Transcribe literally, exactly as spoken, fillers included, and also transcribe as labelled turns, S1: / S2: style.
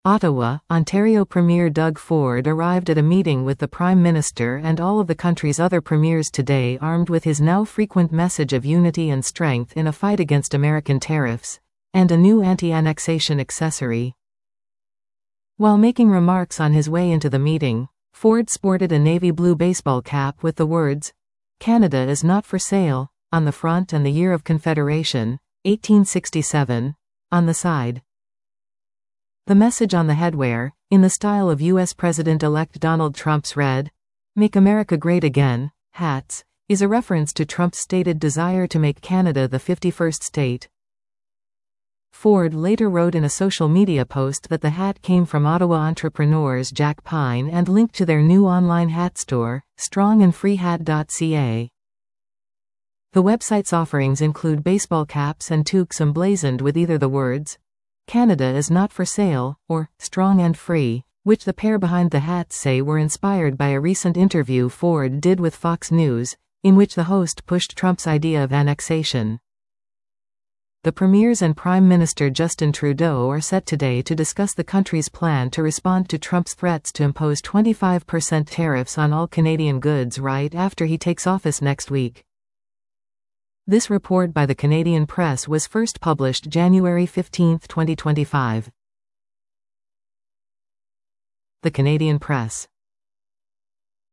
S1: Ottawa, Ontario Premier Doug Ford arrived at a meeting with the Prime Minister and all of the country's other premiers today, armed with his now frequent message of unity and strength in a fight against American tariffs, and a new anti-annexation accessory. While making remarks on his way into the meeting, Ford sported a navy blue baseball cap with the words, "Canada is not for sale," on the front and the year of Confederation, eighteen sixty-seven, on the side. The message on the headwear, in the style of U S President-elect Donald Trump's red, "Make America Great Again" hats, is a reference to Trump's stated desire to make Canada the fifty-first state. Ford later wrote in a social media post that the hat came from Ottawa entrepreneurs Jack Pine and linked to their new online hat store, strong and free hat dot c a. The website's offerings include baseball caps and toques emblazoned with either the words, "Canada is not for sale," or "Strong and Free," which the pair behind the hats say were inspired by a recent interview Ford did with Fox News, in which the host pushed Trump's idea of annexation. The Premiers and Prime Minister Justin Trudeau are set today to discuss the country's plan to respond to Trump's threats to impose twenty-five percent tariffs on all Canadian goods right after he takes office next week. This report by the Canadian Press was first published January fifteenth, twenty twenty-five. The Canadian Press.